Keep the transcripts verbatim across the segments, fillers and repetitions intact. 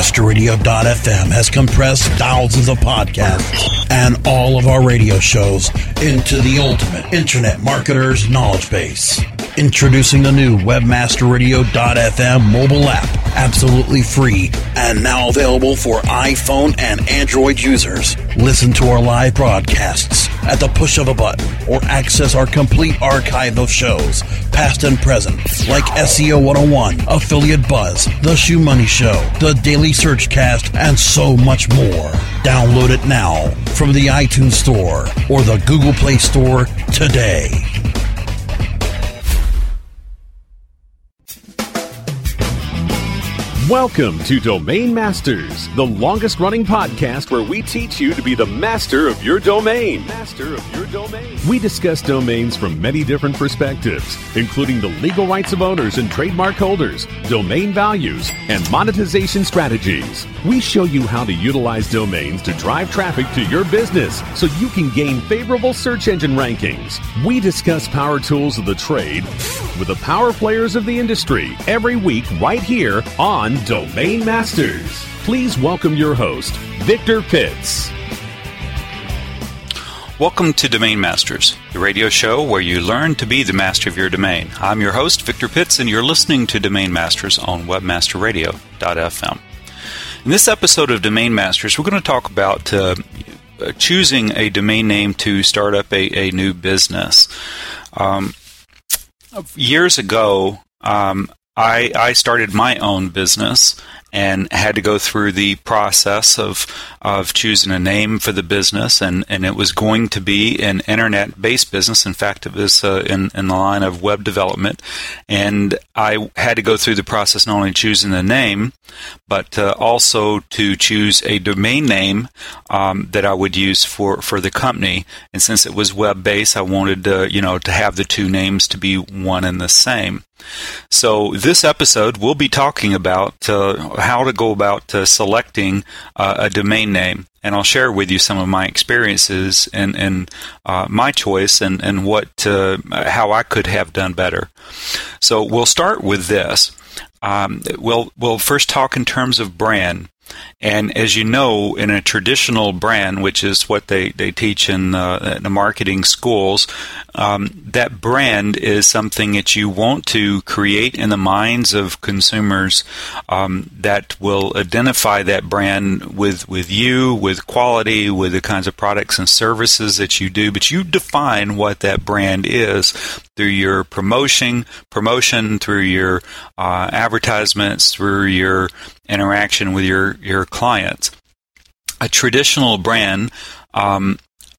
webmaster radio dot f m has compressed thousands of podcasts and all of our radio shows into the ultimate internet marketer's knowledge base. Introducing the new webmaster radio dot f m mobile app, absolutely free and now available for iPhone and Android users. Listen to our live broadcasts at the push of a button or access our complete archive of shows, past and present, like S E O one oh one, Affiliate Buzz, The Shoe Money Show, The Daily Searchcast, and so much more. Download it now from the iTunes Store or the Google Play Store today. Welcome to Domain Masters, the longest-running podcast where we teach you to be the master of your domain. Master of your domain. We discuss domains from many different perspectives, including the legal rights of owners and trademark holders, domain values, and monetization strategies. We show you how to utilize domains to drive traffic to your business so you can gain favorable search engine rankings. We discuss power tools of the trade with the power players of the industry every week right here on Domain Masters. Please welcome your host, Victor Pitts. Welcome to Domain Masters, the radio show where you learn to be the master of your domain. I'm your host, Victor Pitts, and you're listening to Domain Masters on webmaster radio dot f m. In this episode of Domain Masters, we're going to talk about uh, choosing a domain name to start up a, a new business. Um, years ago, um, I, I started my own business and had to go through the process of of choosing a name for the business, and, and it was going to be an internet-based business. In fact, it was uh, in, in the line of web development, and I had to go through the process not only choosing the name, but uh, also to choose a domain name um, that I would use for, for the company. And since it was web-based, I wanted uh, you know to have the two names to be one and the same. So this episode, we'll be talking about uh, how to go about uh, selecting uh, a domain name, and I'll share with you some of my experiences and, and uh, my choice and, and what uh, how I could have done better. So we'll start with this. Um, we'll, we'll first talk in terms of brand. And as you know, in a traditional brand, which is what they, they teach in, uh, in the marketing schools, um, that brand is something that you want to create in the minds of consumers um, that will identify that brand with, with you, with quality, with the kinds of products and services that you do. But you define what that brand is through your promotion, promotion through your uh, advertisements, through your interaction with your, your clients. A traditional brand um,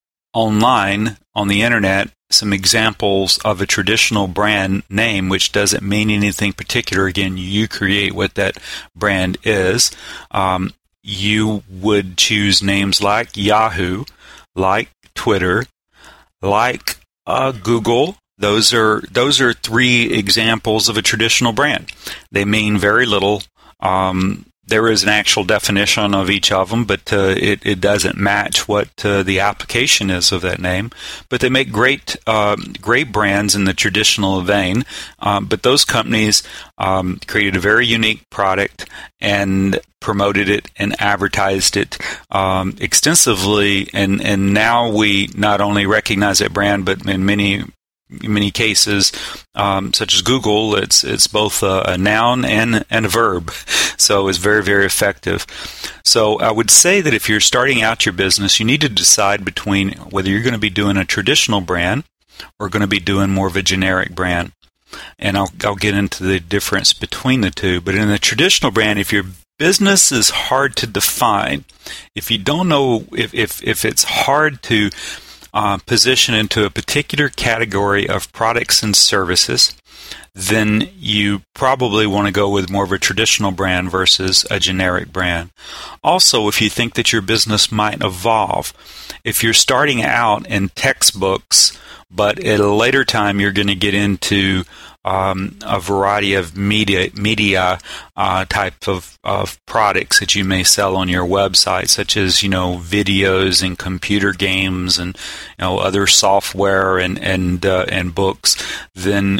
online, on the internet, some examples of a traditional brand name, which doesn't mean anything particular. Again, you create what that brand is. Um, you would choose names like Yahoo, like Twitter, like uh, Google. Those are those are three examples of a traditional brand. They mean very little. Um, there is an actual definition of each of them, but uh, it, it doesn't match what uh, the application is of that name. But they make great um, great brands in the traditional vein. Um, but those companies um, created a very unique product and promoted it and advertised it um, extensively. And, and now we not only recognize that brand, but in many In many cases, um, such as Google, it's it's both a, a noun and, and a verb, so it's very, very effective. So I would say that if you're starting out your business, you need to decide between whether you're going to be doing a traditional brand or going to be doing more of a generic brand. And I'll I'll get into the difference between the two. But in a traditional brand, if your business is hard to define, if you don't know, if if, if it's hard to Uh, position into a particular category of products and services, then you probably want to go with more of a traditional brand versus a generic brand. Also, if you think that your business might evolve, if you're starting out in textbooks, but at a later time you're going to get into um, a variety of media media uh, type of, of products that you may sell on your website, such as, you know, videos and computer games and, you know, other software and and uh, and books, then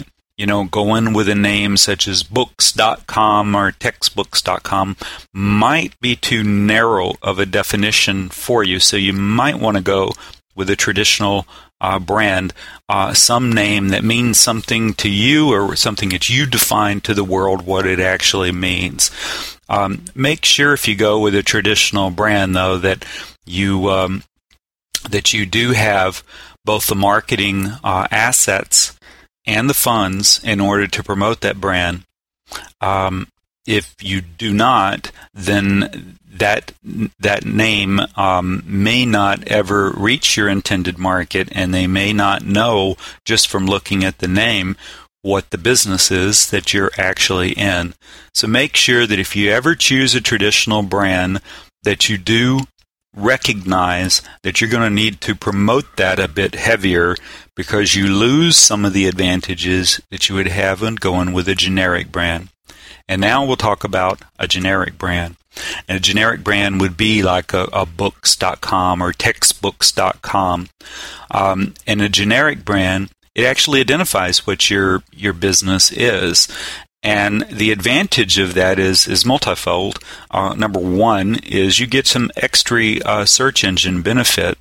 you know, going with a name such as books dot com or textbooks dot com might be too narrow of a definition for you. So you might want to go with a traditional uh, brand, uh, some name that means something to you or something that you define to the world what it actually means. Um, make sure if you go with a traditional brand, though, that you um, that you do have both the marketing uh, assets and the funds in order to promote that brand. Um, if you do not, then that that name um, may not ever reach your intended market, and they may not know just from looking at the name what the business is that you're actually in. So make sure that if you ever choose a traditional brand, that you do recognize that you're going to need to promote that a bit heavier, because you lose some of the advantages that you would have in going with a generic brand. And now we'll talk about a generic brand. And a generic brand would be like a, a books dot com or textbooks dot com. Um, and a generic brand, it actually identifies what your your business is. And the advantage of that is is multifold. Uh, number one is you get some extra uh, search engine benefit.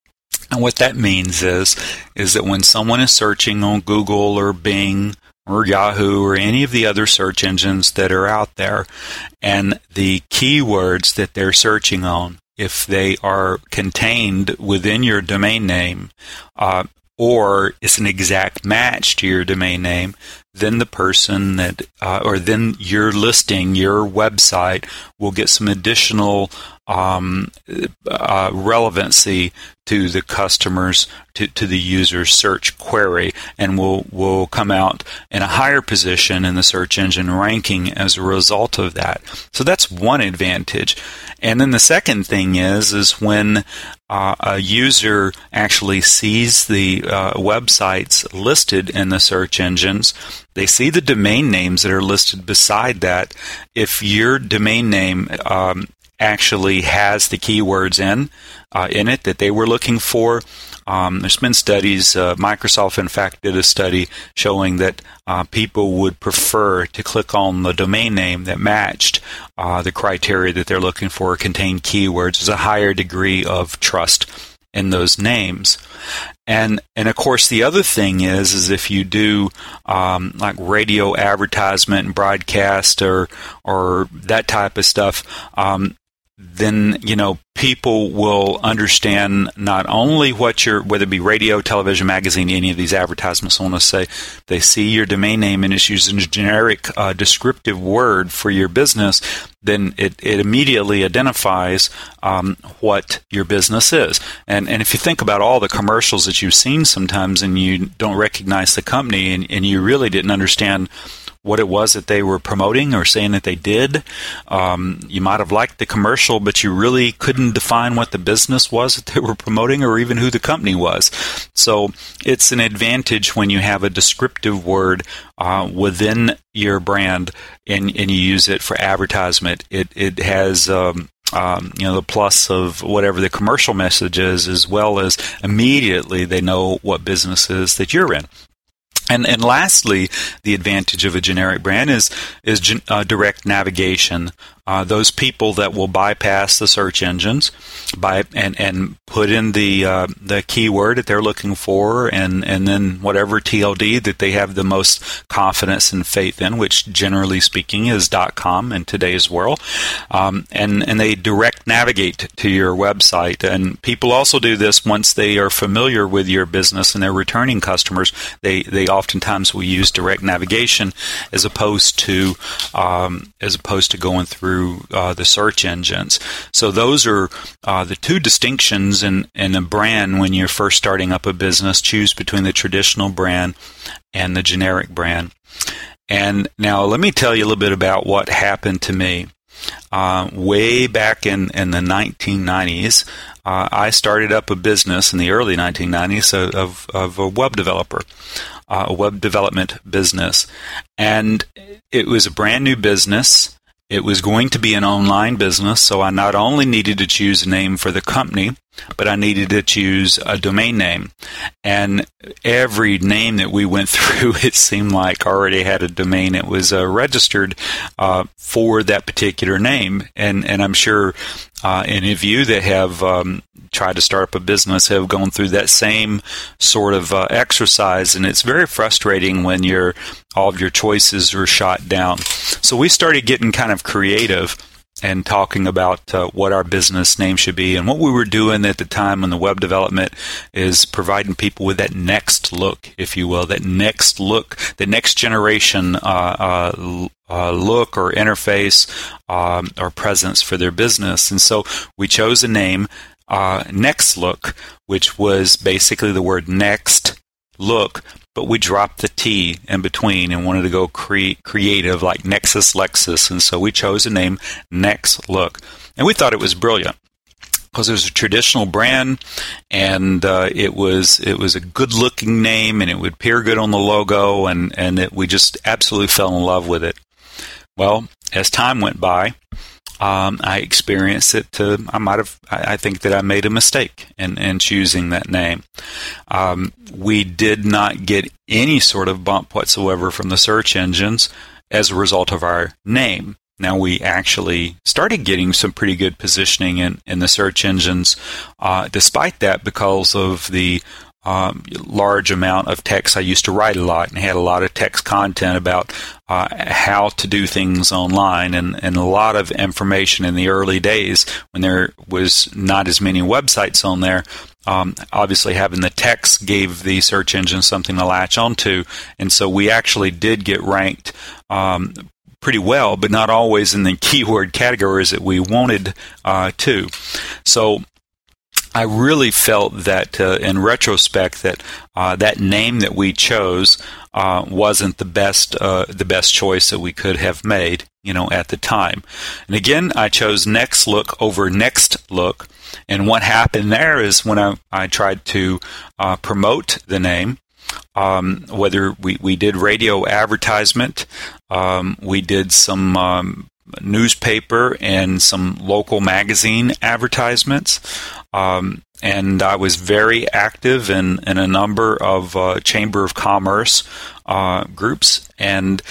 And what that means is, is that when someone is searching on Google or Bing or Yahoo or any of the other search engines that are out there, and the keywords that they're searching on, if they are contained within your domain name, uh, or it's an exact match to your domain name, then the person that, uh, or then your listing, your website will get some additional um, uh, relevancy to the customers, to, to the user's search query, and will will come out in a higher position in the search engine ranking as a result of that. So that's one advantage. And then the second thing is, is when uh, a user actually sees the uh, websites listed in the search engines, they see the domain names that are listed beside that. If your domain name um, actually has the keywords in uh, in it that they were looking for, um, there's been studies. Uh, Microsoft, in fact, did a study showing that uh, people would prefer to click on the domain name that matched uh, the criteria that they're looking for, contained keywords. There's a higher degree of trust in those names. And and of course the other thing is is if you do um, like radio advertisement and broadcast or or that type of stuff, um, then you know people will understand not only what your, whether it be radio, television, magazine, any of these advertisements, I want to say, they see your domain name and it's using a generic uh, descriptive word for your business, then it, it immediately identifies um, what your business is. And and if you think about all the commercials that you've seen sometimes and you don't recognize the company and, and you really didn't understand what it was that they were promoting or saying that they did. Um, you might have liked the commercial, but you really couldn't define what the business was that they were promoting or even who the company was. So it's an advantage when you have a descriptive word uh, within your brand and, and you use it for advertisement. It, it has... Um, Um, you know, the plus of whatever the commercial message is, as well as immediately they know what business is that you're in. And and lastly, the advantage of a generic brand is is gen, uh, direct navigation. Uh, those people that will bypass the search engines by and, and put in the uh, the keyword that they're looking for, and, and then whatever T L D that they have the most confidence and faith in, which generally speaking is .com in today's world, um, and and they direct navigate to your website. And people also do this once they are familiar with your business and they're returning customers. They they oftentimes will use direct navigation as opposed to um, as opposed to going through Uh, the search engines. So those are uh, the two distinctions in, in a brand when you're first starting up a business. Choose between the traditional brand and the generic brand. And now let me tell you a little bit about what happened to me. Uh, way back in, in the nineteen nineties, uh, I started up a business in the early nineteen nineties of, of, of a web developer, uh, a web development business. And it was a brand new business. It was going to be an online business, so I not only needed to choose a name for the company, but I needed to choose a domain name. And every name that we went through, it seemed like already had a domain. It was uh, registered uh, for that particular name. And, and I'm sure uh, any of you that have um, tried to start up a business have gone through that same sort of uh, exercise. And it's very frustrating when you're, all of your choices are shot down. So we started getting kind of creative and talking about uh, what our business name should be. And what we were doing at the time in the web development is providing people with that next look, if you will, that next look, the next generation uh, uh, uh, look or interface um, or presence for their business. And so we chose a name, uh, Next Look, which was basically the word next look, but we dropped the T in between and wanted to go cre- creative like Nexus Lexus. And so we chose the name Next Look. And we thought it was brilliant because it was a traditional brand, and uh, it was it was a good-looking name, and it would appear good on the logo, and, and it, we just absolutely fell in love with it. Well, as time went by, Um, I experienced it to, I might have, I think that I made a mistake in, in choosing that name. Um, we did not get any sort of bump whatsoever from the search engines as a result of our name. Now, we actually started getting some pretty good positioning in, in the search engines, uh, despite that, because of the Um, large amount of text. I used to write a lot and had a lot of text content about uh, how to do things online, and, and a lot of information in the early days when there was not as many websites on there. Um, obviously, having the text gave the search engine something to latch onto, and so we actually did get ranked um, pretty well, but not always in the keyword categories that we wanted uh, to. So I really felt that, uh, in retrospect, that uh, that name that we chose uh, wasn't the best uh, the best choice that we could have made, you know, at the time. And again, I chose Next Look over Next Look. And what happened there is when I, I tried to uh, promote the name, um, whether we, we did radio advertisement, um, we did some um, newspaper and some local magazine advertisements. Um, and I was very active in, in a number of uh, Chamber of Commerce uh, groups. And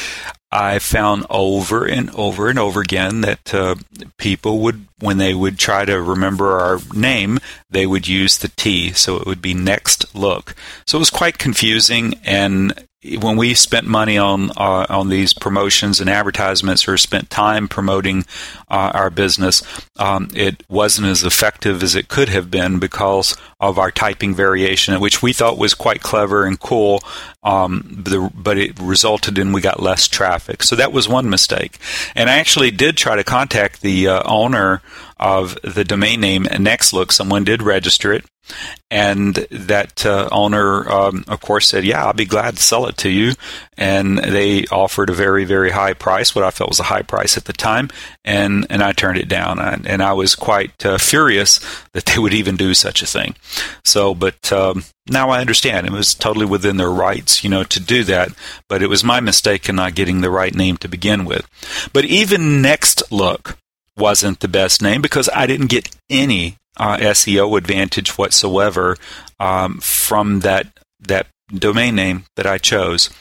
I found over and over and over again that uh, people would, when they would try to remember our name, they would use the T. So it would be Next Look. So it was quite confusing, and when we spent money on uh, on these promotions and advertisements, or spent time promoting uh, our business, um, it wasn't as effective as it could have been because of our typing variation, which we thought was quite clever and cool, um, but it resulted in we got less traffic. So that was one mistake. And I actually did try to contact the uh, owner of the domain name NextLook. Someone did register it. And that uh, owner, um, of course, said, yeah, I'll be glad to sell it to you. And they offered a very, very high price, what I felt was a high price at the time, and, and I turned it down. And, and I was quite uh, furious that they would even do such a thing. So, but um, now I understand. It was totally within their rights, you know, to do that. But it was my mistake in not getting the right name to begin with. But even NextLook wasn't the best name because I didn't get any Uh, S E O advantage whatsoever um, from that that domain name that I chose.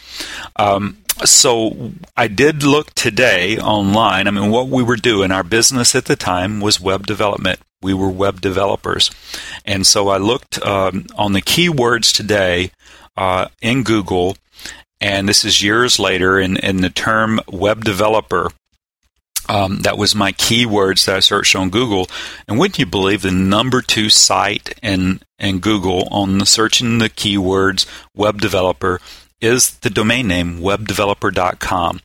Um, so I did look today online. I mean, what we were doing, our business at the time was web development. We were web developers. And so I looked um, on the keywords today uh, in Google, and this is years later, and, and the term web developer, Um, that was my keywords that I searched on Google. And wouldn't you believe the number two site in, in Google on the searching the keywords web developer is the domain name web developer dot com.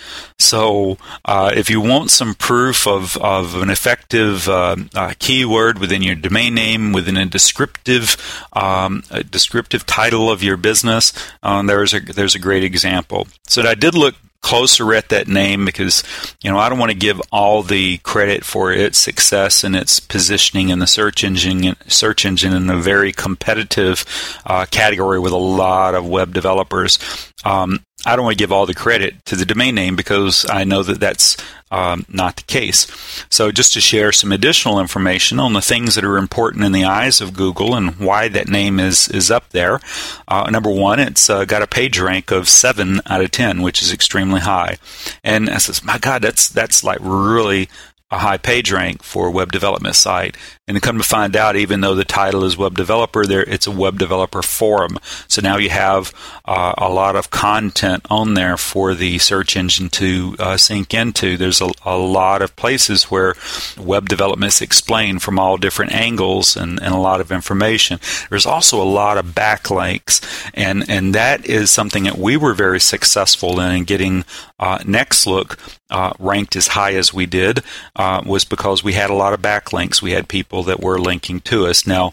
So uh, if you want some proof of, of an effective uh, uh, keyword within your domain name, within a descriptive um, a descriptive title of your business, um, there's a there's a great example. So I did look closer at that name because, you know, I don't want to give all the credit for its success and its positioning in the search engine search engine in a very competitive uh, category with a lot of web developers. Um, I don't want to give all the credit to the domain name because I know that that's um, not the case. So just to share some additional information on the things that are important in the eyes of Google and why that name is, is up there. Uh, number one, it's uh, got a page rank of seven out of ten, which is extremely high. And I says, my God, that's that's like really a high page rank for a web development site. And to come to find out, even though the title is web developer, there it's a web developer forum. So now you have uh, a lot of content on there for the search engine to uh, sink into. There's a, a lot of places where web development is explained from all different angles and, and a lot of information. There's also a lot of backlinks, and, and that is something that we were very successful in, in getting uh, Nextlook uh, ranked as high as we did. Uh, was because we had a lot of backlinks. We had people that were linking to us. Now,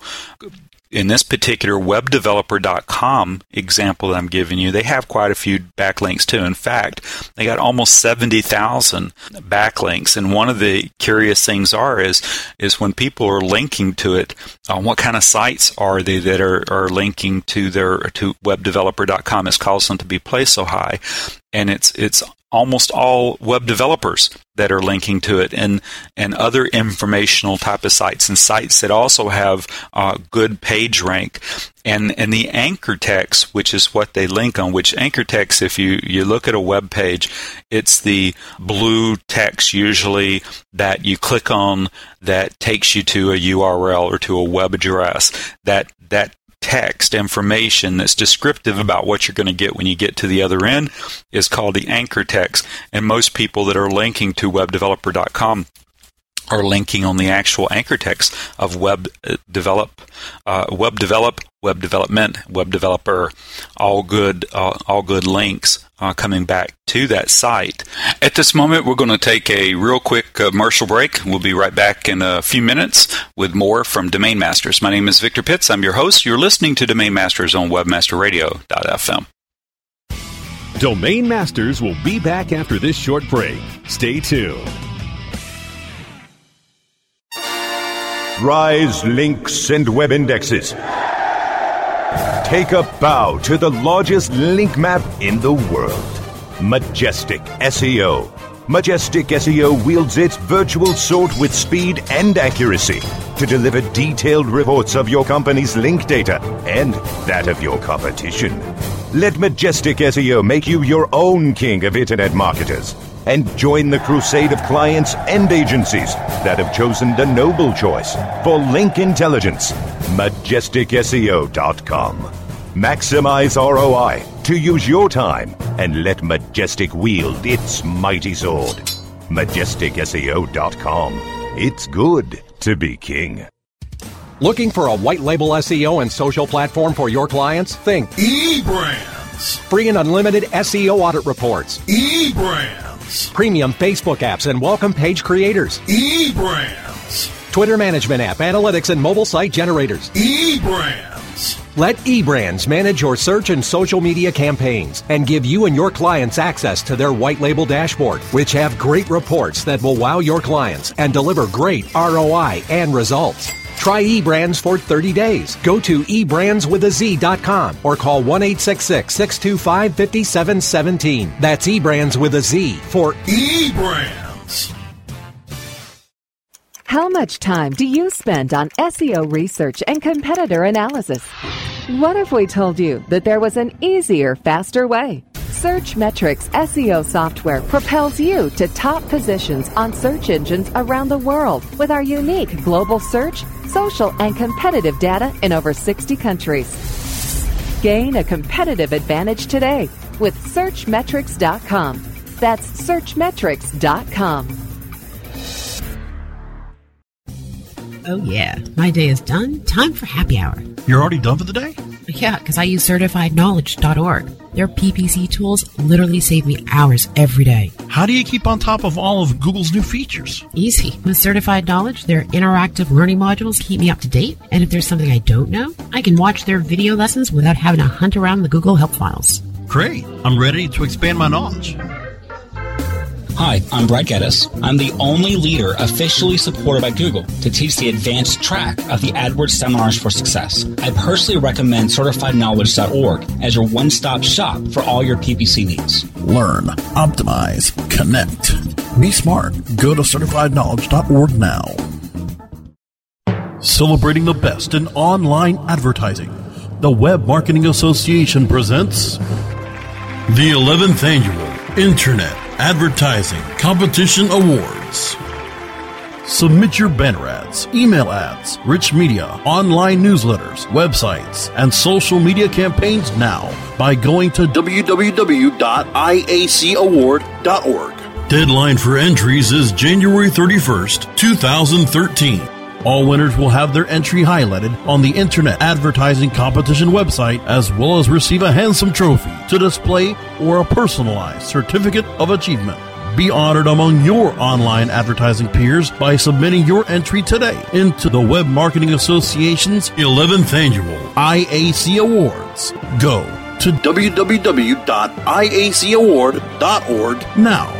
in this particular web developer dot com example that I'm giving you, they have quite a few backlinks too. In fact, they got almost seventy thousand backlinks. And one of the curious things are is is when people are linking to it, uh, what kind of sites are they that are, are linking to their to web developer dot com? It's caused them to be placed so high, and it's it's almost all web developers that are linking to it, and and other informational type of sites, and sites that also have uh, good page rank. And and the anchor text, which is what they link on, which anchor text, if you, you look at a web page, it's the blue text usually that you click on that takes you to a U R L or to a web address. That that text information that's descriptive about what you're going to get when you get to the other end is called the anchor text. And most people that are linking to web developer dot com are linking on the actual anchor text of web develop, uh, web develop, web development, web developer, all good, uh, all good links uh, coming back to that site. At this moment, we're going to take a real quick commercial break. We'll be right back in a few minutes with more from Domain Masters. My name is Victor Pitts. I'm your host. You're listening to Domain Masters on webmaster radio dot f m. Domain Masters will be back after this short break. Stay tuned. Rise links and web indexes. Take a bow to the largest link map in the world. Majestic S E O. Majestic S E O wields its virtual sword with speed and accuracy to deliver detailed reports of your company's link data and that of your competition. Let Majestic S E O make you your own king of internet marketers and join the crusade of clients and agencies that have chosen the noble choice for link intelligence. Majestic S E O dot com. Maximize R O I to use your time and let Majestic wield its mighty sword. Majestic S E O dot com. It's good to be king. Looking for a white label S E O and social platform for your clients? Think eBrands. Free and unlimited S E O audit reports. eBrands. Premium Facebook apps and welcome page creators. eBrands. Twitter management app, analytics, and mobile site generators. eBrands. Let eBrands manage your search and social media campaigns and give you and your clients access to their white label dashboard, which have great reports that will wow your clients and deliver great R O I and results. Try eBrands for thirty days. Go to e brands with a z dot com or call one eight six six, six two five, five seven one seven. That's eBrands with a Z for eBrands. How much time do you spend on S E O research and competitor analysis? What if we told you that there was an easier, faster way? Searchmetrics S E O software propels you to top positions on search engines around the world with our unique global search, social, and competitive data in over sixty countries. Gain a competitive advantage today with searchmetrics dot com. That's searchmetrics dot com. Oh yeah, my day is done. Time for happy hour. You're already done for the day? Yeah, because I use certified knowledge dot org. Their P P C tools literally save me hours every day. How do you keep on top of all of Google's new features? Easy. With Certified Knowledge, their interactive learning modules keep me up to date. And if there's something I don't know, I can watch their video lessons without having to hunt around the Google Help files. Great. I'm ready to expand my knowledge. Hi, I'm Brad Geddes. I'm the only leader officially supported by Google to teach the advanced track of the AdWords Seminars for Success. I personally recommend certified knowledge dot org as your one-stop shop for all your P P C needs. Learn, optimize, connect. Be smart. Go to certified knowledge dot org now. Celebrating the best in online advertising, the Web Marketing Association presents the eleventh Annual Internet Advertising Competition Awards. Submit your banner ads, email ads, rich media, online newsletters, websites, and social media campaigns now by going to w w w dot i a c award dot org. Deadline for entries is January thirty-first, twenty thirteen. All winners will have their entry highlighted on the Internet Advertising Competition website, as well as receive a handsome trophy to display or a personalized certificate of achievement. Be honored among your online advertising peers by submitting your entry today into the Web Marketing Association's eleventh Annual I A C Awards. Go to w w w dot i a c award dot org now.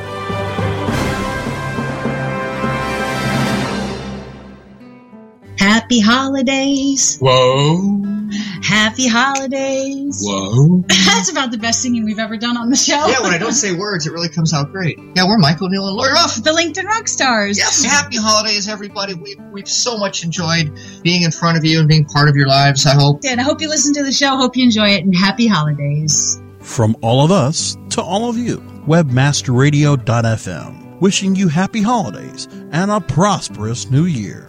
Happy holidays. Whoa. Happy holidays. Whoa. That's about the best singing we've ever done on the show. Yeah, when I don't say words, it really comes out great. Yeah, we're Michael, Neil, and Lori Ruff. The LinkedIn Rockstars. Yes, happy holidays, everybody. We've, we've so much enjoyed being in front of you and being part of your lives, I hope. And I hope you listen to the show. Hope you enjoy it, and happy holidays. From all of us to all of you, webmaster radio dot f m, wishing you happy holidays and a prosperous new year.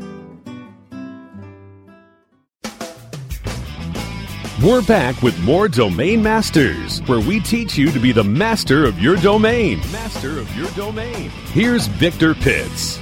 We're back with more Domain Masters, where we teach you to be the master of your domain. Master of your domain. Here's Victor Pitts.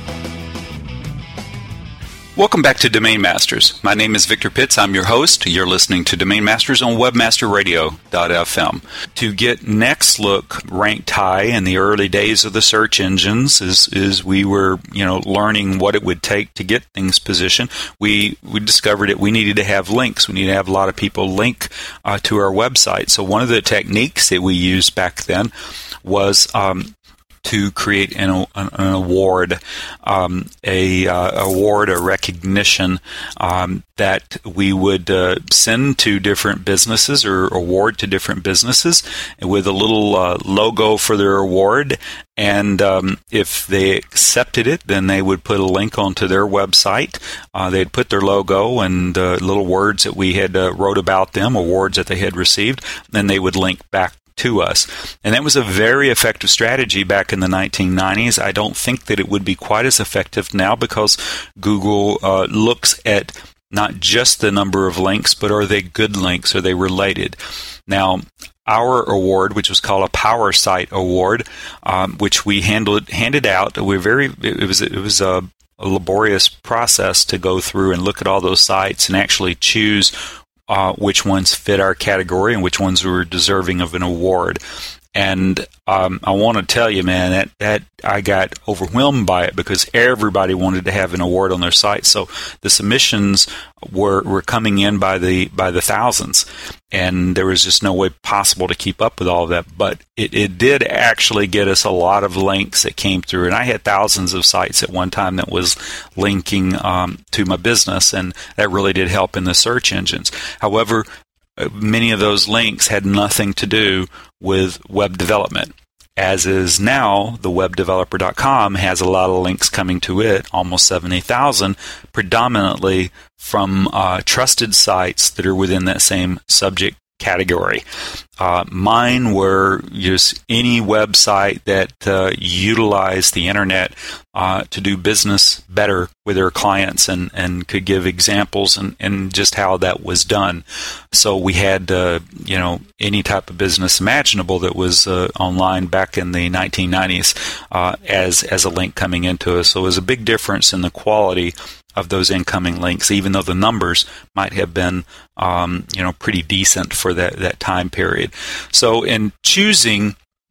Welcome back to Domain Masters. My name is Victor Pitts. I'm your host. You're listening to Domain Masters on webmaster radio dot f m. To get Nextlook ranked high in the early days of the search engines, as, as we were, you know, learning what it would take to get things positioned, we, we discovered that we needed to have links. We needed to have a lot of people link uh, to our website. So one of the techniques that we used back then was um, to create an, an, an award, um, a uh, award, a recognition um, that we would uh, send to different businesses or award to different businesses with a little uh, logo for their award. And um, if they accepted it, then they would put a link onto their website. Uh, they'd put their logo and uh, little words that we had uh, wrote about them, awards that they had received. Then they would link back to us. And that was a very effective strategy back in the nineteen nineties. I don't think that it would be quite as effective now because Google uh, looks at not just the number of links, but are they good links? Are they related? Now, our award, which was called a Power Site Award, um, which we handled handed out, we very it was it was a, a laborious process to go through and look at all those sites and actually choose Uh, which ones fit our category and which ones were deserving of an award. And um, I want to tell you, man, that, that I got overwhelmed by it because everybody wanted to have an award on their site. So the submissions were, were coming in by the by the thousands, and there was just no way possible to keep up with all of that. But it, it did actually get us a lot of links that came through, and I had thousands of sites at one time that was linking um, to my business, and that really did help in the search engines. However, many of those links had nothing to do with web development. As is now, the web developer dot com has a lot of links coming to it, almost seventy thousand, predominantly from uh, trusted sites that are within that same subject category. Uh, mine were just any website that uh, utilized the internet uh, to do business better with their clients and, and could give examples and, and just how that was done. So we had, uh, you know, any type of business imaginable that was uh, online back in the nineteen nineties uh, as, as a link coming into us. So it was a big difference in the quality of those incoming links, even though the numbers might have been, um, you know, pretty decent for that, that time period. So in choosing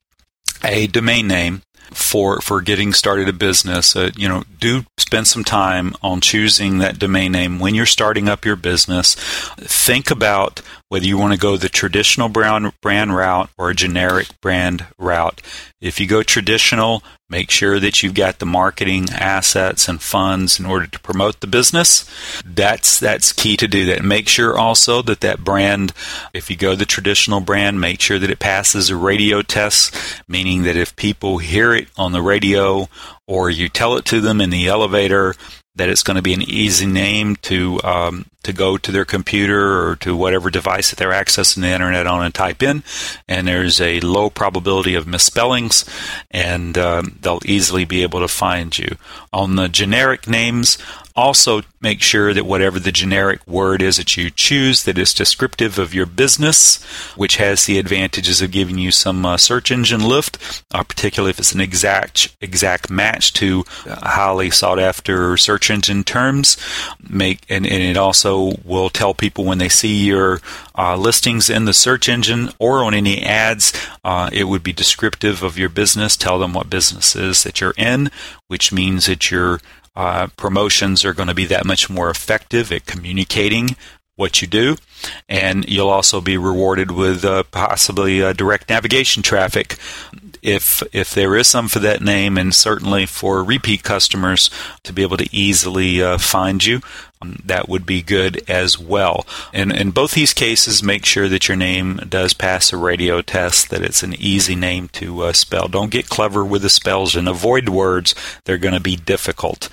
a domain name for for getting started a business, uh, you know, do spend some time on choosing that domain name when you're starting up your business. Think about whether you want to go the traditional brand, brand route or a generic brand route. If you go traditional, make sure that you've got the marketing assets and funds in order to promote the business. That's that's key to do that. Make sure also that that brand, if you go the traditional brand, make sure that it passes a radio test, meaning that if people hear it on the radio or you tell it to them in the elevator, that it's going to be an easy name to um, to go to their computer or to whatever device that they're accessing the internet on and type in, and there's a low probability of misspellings, and um, they'll easily be able to find you. On the generic names, also make sure that whatever the generic word is that you choose, that it's descriptive of your business, which has the advantages of giving you some uh, search engine lift, uh, particularly if it's an exact exact match to highly sought after search engine terms. Make and, and it also will tell people when they see your uh, listings in the search engine or on any ads, uh, it would be descriptive of your business. Tell them what business is that you're in, which means that your uh, promotions are going to be that much more effective at communicating what you do, and you'll also be rewarded with uh, possibly uh, direct navigation traffic if if there is some for that name, and certainly for repeat customers to be able to easily uh, find you. Um, that would be good as well. And in both these cases, make sure that your name does pass a radio test, that it's an easy name to uh, spell. Don't get clever with the spells and avoid words. They're going to be difficult.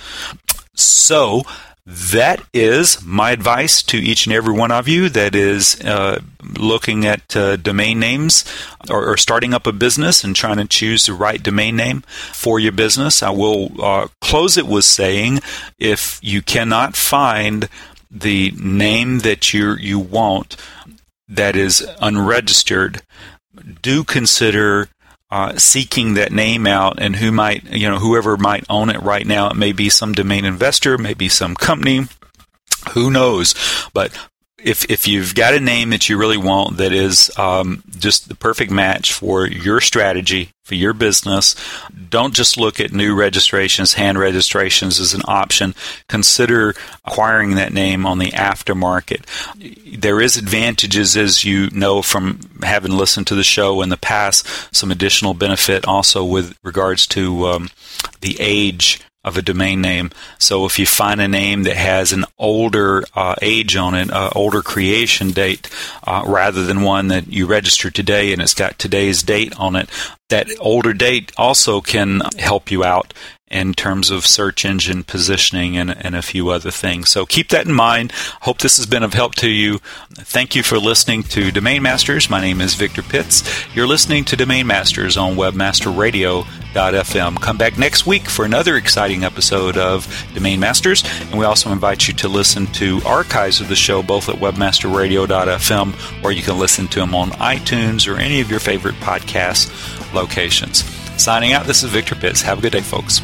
So that is my advice to each and every one of you that is uh, looking at uh, domain names or, or starting up a business and trying to choose the right domain name for your business. I will uh, close it with saying, if you cannot find the name that you you want that is unregistered, do consider Uh, seeking that name out, and who might, you know, whoever might own it right now. It may be some domain investor, maybe some company, who knows. But if if you've got a name that you really want that is um, just the perfect match for your strategy, for your business, don't just look at new registrations. Hand registrations is an option. Consider acquiring that name on the aftermarket. There is advantages, as you know from having listened to the show in the past, some additional benefit also with regards to um, the age of a domain name. So if you find a name that has an older uh, age on it, uh, older creation date, uh, rather than one that you registered today and it's got today's date on it, that older date also can help you out in terms of search engine positioning and, and a few other things. So keep that in mind. Hope this has been of help to you. Thank you for listening to Domain Masters. My name is Victor Pitts. You're listening to Domain Masters on webmaster radio dot f m. Come back next week for another exciting episode of Domain Masters. And we also invite you to listen to archives of the show both at webmaster radio dot f m, or you can listen to them on iTunes or any of your favorite podcast locations. Signing out, this is Victor Pitts. Have a good day, folks.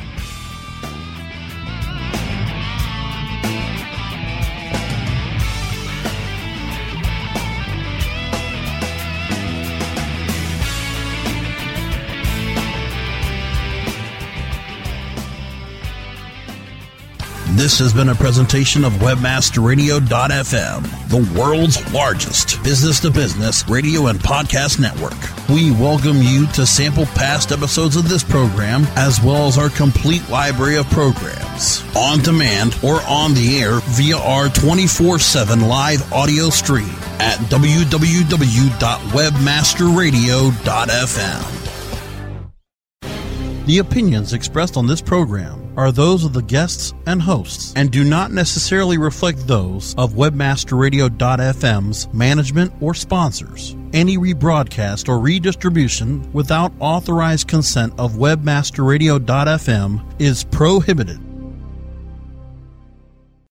This has been a presentation of webmaster radio dot f m, the world's largest business-to-business radio and podcast network. We welcome you to sample past episodes of this program, as well as our complete library of programs, on demand or on the air via our twenty-four seven live audio stream at w w w dot webmaster radio dot f m. The opinions expressed on this program are those of the guests and hosts and do not necessarily reflect those of webmaster radio dot f m's management or sponsors. Any rebroadcast or redistribution without authorized consent of webmaster radio dot f m is prohibited.